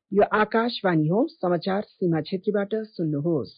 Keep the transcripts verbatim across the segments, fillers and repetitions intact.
यो आकाशवाणी हो। समाचार सीमा क्षेत्रीबाट सुन्नुहोस्।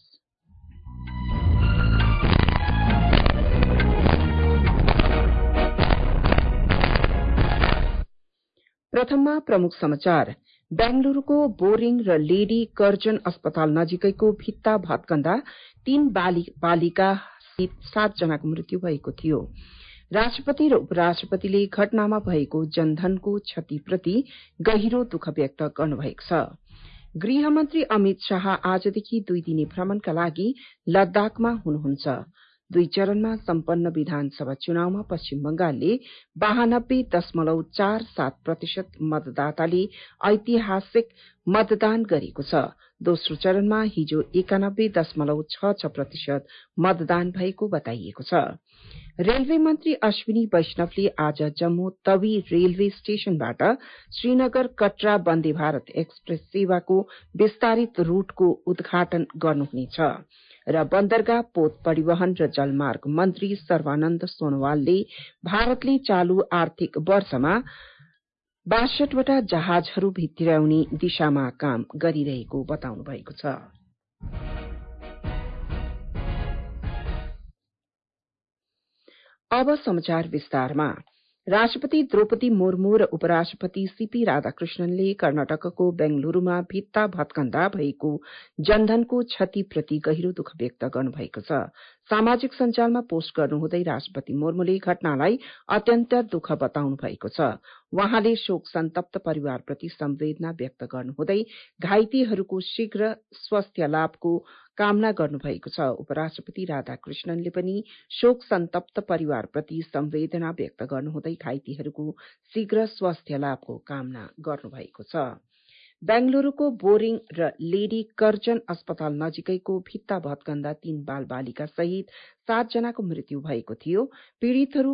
प्रथममा प्रमुख समाचार। बेंगलुरूको बोरिङ र लेडी कर्जन अस्पताल नजिकैको भित्ता भत्कन्दा तीन बालिका सहित सात जनाको मृत्यु भएको थियो। राष्ट्रपति र उपराष्ट्रपतिले घटनामा भएको जनधनको क्षतिप्रति गहिरो दुःख व्यक्त गर्नुभएको छ। गृहमन्त्री अमित शाह आजदेखि दुई दिने भ्रमणका लागि लद्दाखमा हुनुहुन्छ। दुई चरणमा सम्पन्न विधानसभा चुनावमा पश्चिम बंगालले बयानब्बे दशमलव चार सात प्रतिशत मतदाताले ऐतिहासिक मतदान गरेको छ। दोस्रो चरणमा हिजो एकानब्बे दशमलव छ छ प्रतिशत मतदान भएको बताइएको छ। रेलवे मन्त्री अश्विनी वैष्णवले आज जम्मू तवी रेलवे स्टेशनबाट श्रीनगर कटरा वन्दे भारत एक्सप्रेस सेवाको विस्तारित रूटको उद्घाटन गर्नुहुनेछ र बन्दरगाह पोत परिवहन र जलमार्ग मन्त्री सर्वानन्द सोनोवालले भारतले चालू आर्थिक वर्षमा बासठवटा जहाजहरू भित्र्याउने दिशामा काम गरिरहेको बताउनु भएको छ। अब समाचार विस्तारमा। राष्ट्रपति द्रौपदी मुर्मू र उपराष्ट्रपति सीपी राधाकृष्णनले कर्नाटकको बेंगलुरूमा भित्ता भत्कन्दा भएको जनधनको क्षतिप्रति गहिरो दुःख व्यक्त गर्नुभएको छ। सामाजिक सञ्जालमा पोस्ट गर्नुहुँदै राष्ट्रपति मुर्मूले घटनालाई अत्यन्त दुःख बताउनु भएको छ। उहाँले शोक सन्तप्त परिवारप्रति संवेदना व्यक्त गर्नुहुँदै घाइतेहरूको शीघ्र स्वास्थ्य लाभको कामना गर्नुभएको छ। उपराष्ट्रपति राधाकृष्णनले पनि शोक सन्तप्त परिवारप्रति संवेदना व्यक्त गर्नुहुँदै घाइतेहरूको शीघ्र स्वास्थ्य लाभको कामना गर्नुभएको छ। बेंगलुरूको बोरिङ र लेडी कर्जन अस्पताल नजिकैको भित्ता भत्कन्दा तीन बाल बालिका सहित सात जनाको मृत्यु भएको थियो। पीड़ितहरू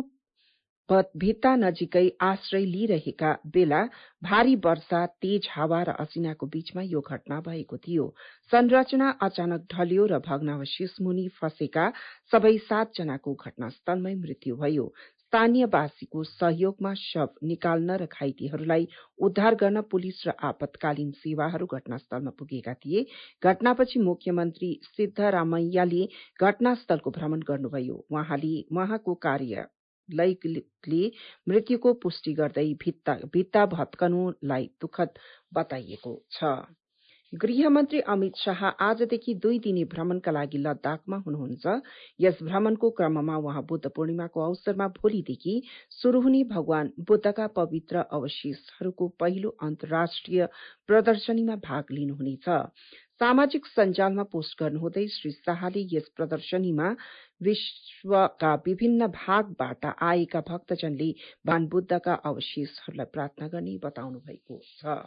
भित्ता नजिकै आश्रय लिइरहेका बेला भारी वर्षा, तेज हावा र असिनाको बीचमा यो घटना भएको थियो। संरचना अचानक ढल्यो र भग्नावशेष मुनि फँसेका सबै सात जनाको घटनास्थलमै मृत्यु भयो। स्थानीयवासीको सहयोगमा शव निकाल्न र घाइतेहरूलाई उद्धार गर्न पुलिस र आपतकालीन सेवाहरू घटनास्थलमा पुगेका थिए। घटनापछि मुख्यमन्त्री सिद्धरामैयाले घटनास्थलको भ्रमण गर्नुभयो। उहाँले उहाँको कार्य लैले मृत्युको पुष्टि गर्दै भित्ता भित्ता भत्कनुलाई दुःखद बताइएको छ। गृहमन्त्री अमित शाह आजदेखि दुई दिने भ्रमणका लागि लद्दाखमा हुनुहुन्छ। यस भ्रमणको क्रममा उहाँ बुद्ध पूर्णिमाको अवसरमा भोलिदेखि शुरू हुने भगवान बुद्धका पवित्र अवशेषहरूको पहिलो अन्तर्राष्ट्रिय प्रदर्शनीमा भाग लिनुहुनेछ। सामाजिक सञ्जालमा पोस्ट गर्नुहुँदै श्री शाहले यस प्रदर्शनीमा विश्वका विभिन्न भागबाट आएका भक्तजनले भगवान बुद्धका अवशेषहरूलाई प्रार्थना गर्ने बताउनु भएको छ।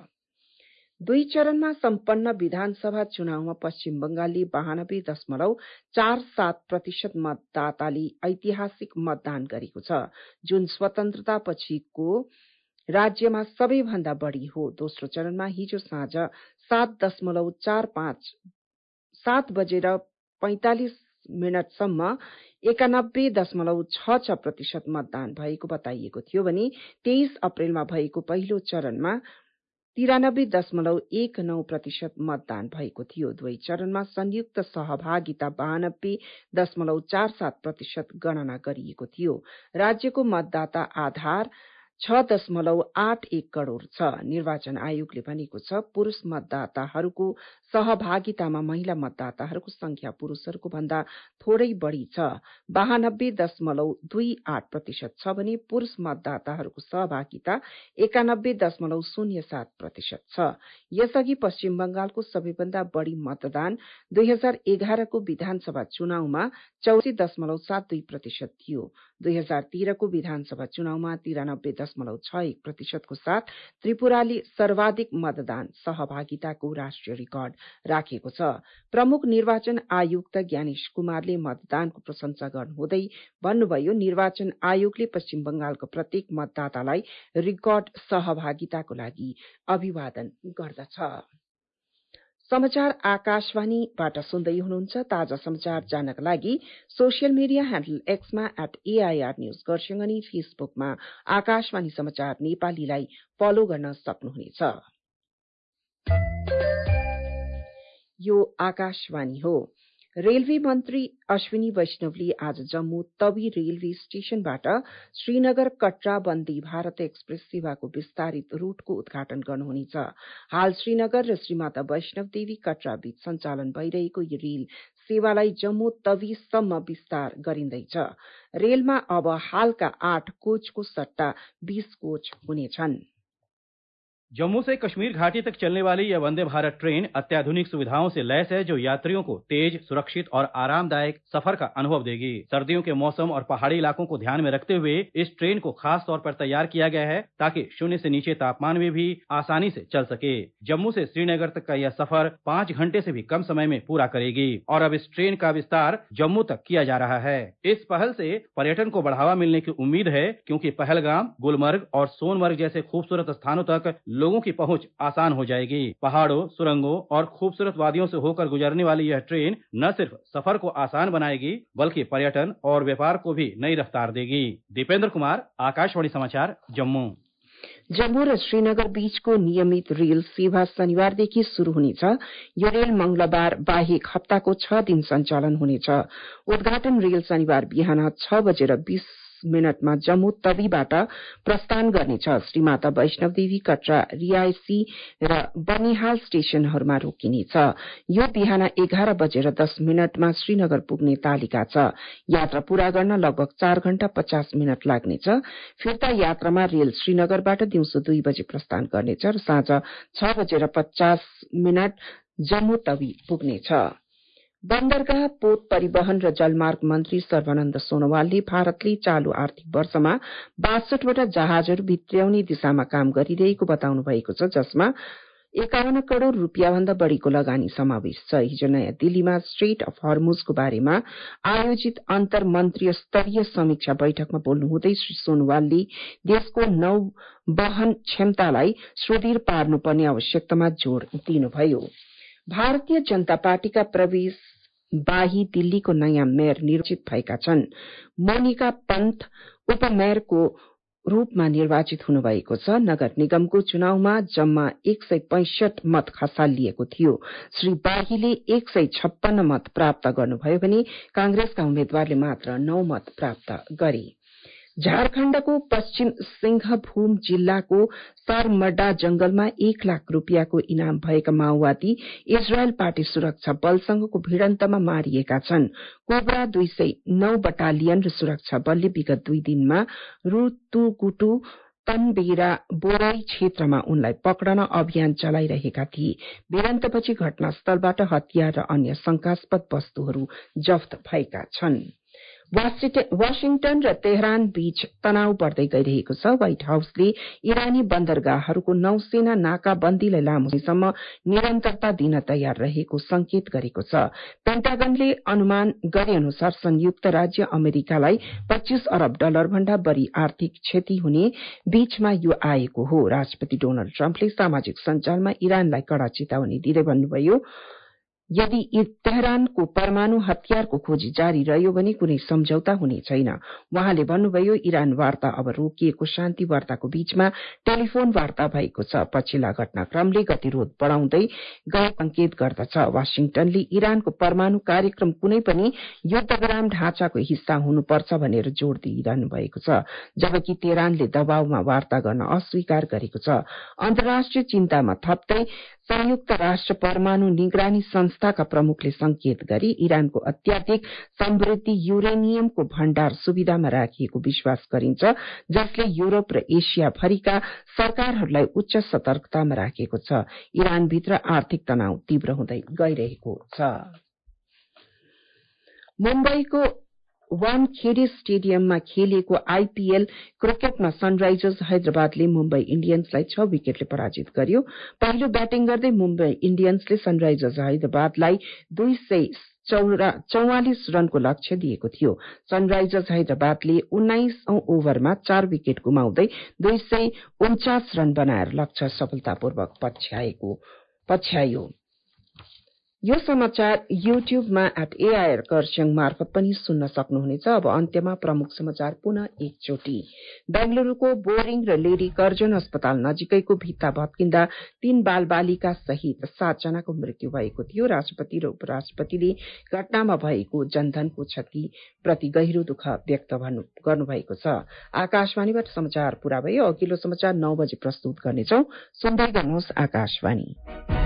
दुई चरणमा सम्पन्न विधानसभा चुनावमा पश्चिम बंगालले बयानब्बे दशमलव चार सात प्रतिशत मतदाताले ऐतिहासिक मतदान गरेको छ, जुन स्वतन्त्रता पछिको राज्यमा सबैभन्दा बढ़ी हो। दोस्रो चरणमा हिजो साँझ सात दशमलव चार पाँच सात बजेर पैंतालिस मिनटसम्म एकानब्बे दशमलव छ छ प्रतिशत मतदान भएको बताइएको थियो भने तेइस अप्रेलमा भएको पहिलो चरणमा तिरानब्बे दशमलव एक नौ प्रतिशत मतदान भएको थियो। दुवै चरणमा संयुक्त सहभागिता बयानब्बे दशमलव चार सात प्रतिशत गणना गरिएको थियो। राज्यको मतदाता आधार छ दशमलव आठ एक करोड़ छ। निर्वाचन आयोगले भनेको छ पुरूष मतदाताहरूको सहभागितामा महिला मतदाताहरूको संख्या पुरूषहरूको भन्दा थोरै बढ़ी छ, बयानब्बे दशमलव दुई आठ प्रतिशत छ भने पुरूष मतदाताहरूको सहभागिता एकानब्बे दशमलव शून्य सात प्रतिशत छ। यसअघि पश्चिम बंगालको सबैभन्दा बढ़ी मतदान दुई हजार एघारको विधानसभा चुनावमा चौरासी दशमलव सात दुई प्रतिशत थियो। दुई हजार तेह्रको विधानसभा चुनावमा तिरानब्बे दशमलव छ एक प्रतिशतको साथ त्रिपुराले सर्वाधिक मतदान सहभागिताको राष्ट्रिय रिकर्ड राखेको छ। प्रमुख निर्वाचन आयुक्त ज्ञानेश कुमारले मतदानको प्रशंसा गर्नुहुँदै भन्नुभयो, निर्वाचन आयोगले पश्चिम बंगालको प्रत्येक मतदातालाई रिकर्ड सहभागिताको लागि अभिवादन गर्दछ। समाचार आकाशवाणीबाट सुन्दै हुनुहुन्छ। ताजा समाचार जान्नका लागि सोसियल मिडिया ह्यान्डल एक्समा एट एआईआर न्यूज खरसाङ अनि फेसबुकमा आकाशवाणी समाचार नेपालीलाई फलो गर्न सक्नुहुनेछ। यो आकाशवाणी हो। रेलवे मन्त्री अश्विनी वैष्णवले आज जम्मू तवी रेलवे स्टेशनबाट श्रीनगर कटरा वन्दे भारत एक्सप्रेस सेवाको विस्तारित रूटको उद्घाटन गर्नुहुनेछ। हाल श्रीनगर र श्रीमाता वैष्णव देवी कटरा बीच सञ्चालन भइरहेको यो रेल सेवालाई जम्मू तवीसम्म विस्तार गरिँदैछ। रेलमा अब हालका आठ कोचको सट्टा बीस कोच हुनेछन्। जम्मू से कश्मीर घाटी तक चलने वाली यह वंदे भारत ट्रेन अत्याधुनिक सुविधाओं से लैस है, जो यात्रियों को तेज, सुरक्षित और आरामदायक सफर का अनुभव देगी। सर्दियों के मौसम और पहाड़ी इलाकों को ध्यान में रखते हुए इस ट्रेन को खास तौर पर तैयार किया गया है, ताकि शून्य से नीचे तापमान में भी आसानी से चल सके। जम्मू से श्रीनगर तक का यह सफर पांच घंटे से भी कम समय में पूरा करेगी और अब इस ट्रेन का विस्तार जम्मू तक किया जा रहा है। इस पहल से पर्यटन को बढ़ावा मिलने की उम्मीद है, क्योंकि पहलगाम, गुलमर्ग और सोनमर्ग जैसे खूबसूरत स्थानों तक लोगों की पहुंच आसान हो जाएगी। पहाड़ों, सुरंगों और खूबसूरत वादियों से होकर गुजरने वाली यह ट्रेन न सिर्फ सफर को आसान बनाएगी, बल्कि पर्यटन और व्यापार को भी नई रफ्तार देगी। दीपेंद्र कुमार, आकाशवाणी समाचार, जम्मू। जम्मू र श्रीनगर बीचको नियमित रेल सेवा शनिबारदेखि शुरू हुनेछ। यो रेल मंगलबार बाहेक हप्ताको छ दिन सञ्चालन हुनेछ। उद्घाटन रेल शनिबार बिहान छ बजेर बीस मिनटमा जम्मू तवीबाट प्रस्थान गर्नेछ। श्रीमाता वैष्णव देवी कटरा, रियासी र बनिहाल स्टेशनहरूमा रोकिनेछ। यो बिहान एघार बजेर दस मिनटमा श्रीनगर पुग्ने तालिका छ। यात्रा पूरा गर्न लगभग चार घण्टा पचास मिनट लाग्नेछ। फिर्ता यात्रामा रेल श्रीनगरबाट दिउँसो दुई बजे प्रस्थान गर्नेछ र साँझ छ बजेर पचास मिनट जम्मू तवी पुग्नेछ। बन्दरगाह, पोत परिवहन र जलमार्ग मन्त्री सर्वानन्द सोनोवालले भारतले चालू आर्थिक वर्षमा बासठवटा जहाजहरू भित्र्याउने दिशामा काम गरिरहेको बताउनु भएको छ, जसमा एकाउन्न करोड़ रूपियाँ भन्दा बढ़ीको लगानी समावेश छ। हिजो नयाँ दिल्लीमा स्ट्रेट अफ हर्मुजको बारेमा आयोजित अन्तर मन्त्रीय स्तरीय समीक्षा बैठकमा बोल्नुहुँदै श्री सोनोवालले देशको नौ वहन क्षमतालाई सुदृढ पार्नुपर्ने आवश्यकतामा जोड़ दिनुभयो। भारतीय जनता पार्टीका प्रवेश बाही दिल्लीको नयाँ मेयर निर्वाचित भएका छन्। मोनिका पन्त उपमेयरको रूपमा निर्वाचित हुनुभएको छ। नगर निगमको चुनावमा जम्मा एक सय पैंसठ मत खसालिएको थियो। श्री बाहीले एक सय छप्पन्न मत प्राप्त गर्नुभयो भने कांग्रेसका उम्मेद्वारले मात्र नौ मत प्राप्त गरे। झारखण्डको पश्चिम सिंहभूम जिल्लाको सरमड्डा जंगलमा एक लाख रूपियाँको इनाम भएका माओवादी इजरायल पार्टी सुरक्षा बलसँगको भिड़न्तमा मारिएका छन्। कोब्रा दुई सय नौ बटालियन र सुरक्षा बलले विगत दुई दिनमा रुतुगुटु तनबेरा बोराई क्षेत्रमा उनलाई पक्रन अभियान चलाइरहेका थिए। भिड़न्तपछि घटनास्थलबाट हतियार र अन्य शंकास्पद वस्तुहरू जफ्त भएका छन्। वाशिंगटन र तेहरान बीच तनाव बढ़दै गइरहेको छ। व्हाइट हाउसले इरानी बन्दरगाहहरूको नौसेना नाकाबन्दीलाई लामो समयसम्म निरन्तरता दिन तयार रहेको संकेत गरेको छ। पेन्टागनले अनुमान गरे अनुसार संयुक्त राज्य अमेरिकालाई पच्चीस अरब डलर भन्दा बढ़ी आर्थिक क्षति हुने बीचमा यो आएको हो। राष्ट्रपति डोनाल्ड ट्रम्पले सामाजिक सञ्जालमा इरानलाई कड़ा चेतावनी दिँदै भन्नुभयो, यदि तेहरानको परमाणु हतियारको खोजी जारी रह्यो भने कुनै सम्झौता हुने छैन। उहाँले भन्नुभयो, इरान वार्ता अब रोकिएको शान्ति वार्ताको बीचमा टेलिफोन वार्ता भएको छ। पछिल्ला घटनाक्रमले गतिरोध बढ़ाउँदै गएको संकेत गर्दछ। वाशिंगटनले इरानको परमाणु कार्यक्रम कुनै पनि युद्धविराम ढाँचाको हिस्सा हुनुपर्छ भनेर जोड़ दिइरहनु भएको छ, जबकि तेहरानले दबावमा वार्ता गर्न अस्वीकार गरेको छ। अन्तर्राष्ट्रिय चिन्तामा थप्दै संयुक्त राष्ट्र परमाणु निगरानी संस्थाका प्रमुखले संकेत गरी इरानको अत्याधिक समृद्धि युरेनियमको भण्डार सुविधामा राखिएको विश्वास गरिन्छ, जसले यूरोप र एशिया भरिका सरकारहरूलाई उच्च सतर्कतामा राखेको छ। इरानभित्र आर्थिक तनाव तीव्र हुँदै गइरहेको छ। मुम्बईको वानखेडे स्टेडियममा खेलिएको आईपीएल क्रिकेटमा सनराइजर्स हैदराबादले मुम्बई इण्डियन्सलाई छ विकेटले पराजित गर्यो। पहिलो ब्याटिङ गर्दै मुम्बई इण्डियन्सले सनराइजर्स हैदराबादलाई दुई सय चौवालिस रनको लक्ष्य दिएको थियो। सनराइजर्स हैदराबादले उन्नाइसौं ओभरमा चार विकेट गुमाउँदै दुई सय उन्चास रन बनाएर लक्ष्य सफलतापूर्वक पछ्याएको पछ्यायो। यो समाचार युट्युबमा एट एआईआर खरसाङ मार्फत पनि सुन्न सक्नुहुनेछ। अब अन्त्यमा प्रमुख समाचार पुनः एकचोटि। बेंगलुरुको बोरिङ र लेडी कर्जन अस्पताल नजिकैको भित्ता भत्किँदा तीन बाल बालिका सहित सात जनाको मृत्यु भएको थियो। राष्ट्रपति र उपराष्ट्रपतिले घटनामा भएको जनधनको क्षति प्रति गहिरो दुःख व्यक्त गर्नुभएको छ। आकाशवाणीबाट समाचार पूरा भयो। अघिल्लो समाचार नौ बजे प्रस्तुत गर्नेछौ। सुन्दै गर्नुहोस् आकाशवाणी।